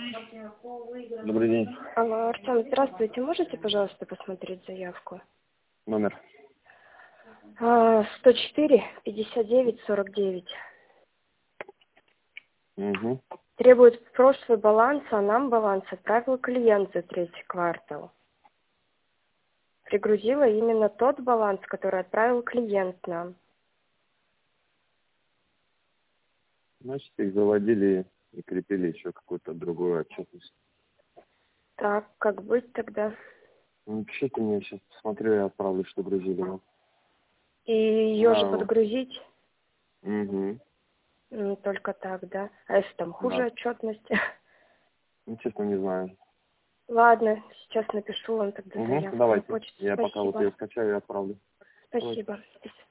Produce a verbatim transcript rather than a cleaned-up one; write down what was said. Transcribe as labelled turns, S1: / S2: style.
S1: Добрый день.
S2: Алло, Артем, здравствуйте. Можете, пожалуйста, посмотреть заявку?
S1: Номер.
S2: А, сто четыре пятьдесят девять сорок девять.
S1: Угу.
S2: Требует прошлый баланс, а нам баланс отправил клиент за третий квартал. Пригрузила именно тот баланс, который отправил клиент нам.
S1: Значит, их заводили и крепили еще какую-то другую отчетность.
S2: Так, как быть тогда?
S1: Ну, пишите мне, сейчас посмотрю и отправлю, что грузили вам.
S2: И ее же
S1: А,
S2: подгрузить?
S1: угу.
S2: М, Только так, да? А если там хуже
S1: Да.
S2: отчетности?
S1: Ну, честно, не знаю.
S2: Ладно, сейчас напишу вам тогда
S1: Угу.
S2: заявку на
S1: Давайте.
S2: почту.
S1: Я пока вот
S2: Спасибо.
S1: ее скачаю и отправлю. Давайте.
S2: Спасибо.